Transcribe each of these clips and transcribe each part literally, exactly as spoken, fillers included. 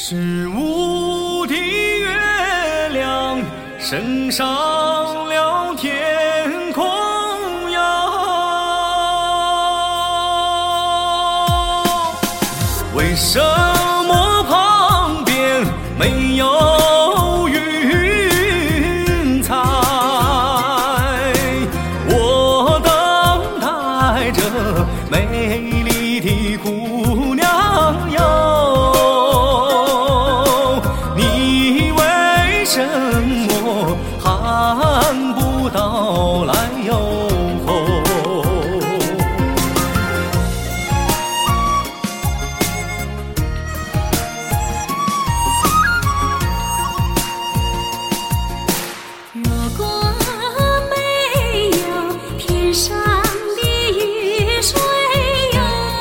是无敌月亮升上了天空呀，为什么旁边没有云彩？我等待着美丽的姑娘哟，你为什么喊不到来哟？ 如果没有天上的雨水哟，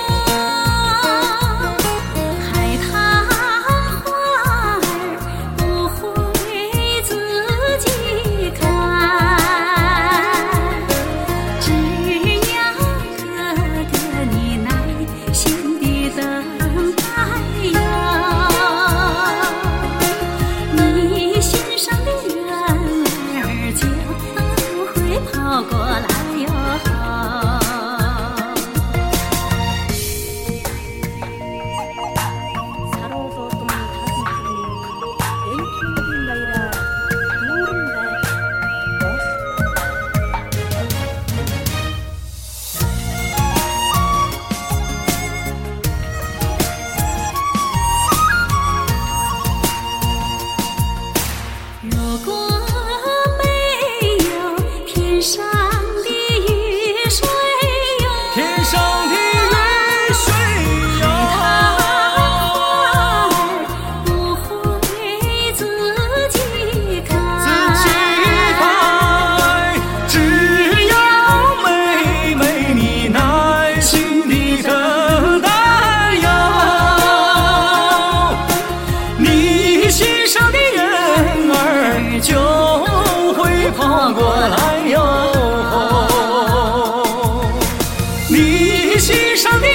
海棠花儿不会自己开，只要哥哥你耐心地等待哟，你心上的人就会跑过来哟。 살아도 좀 가슴 엔팅인가 이라 모른다. 어? 如果没有天上的雨水哟， 天上的雨水呀， 不会自己开， 自己开，只要妹妹你耐心地等待呀，你心上的人儿就会跑过来哟，你心上的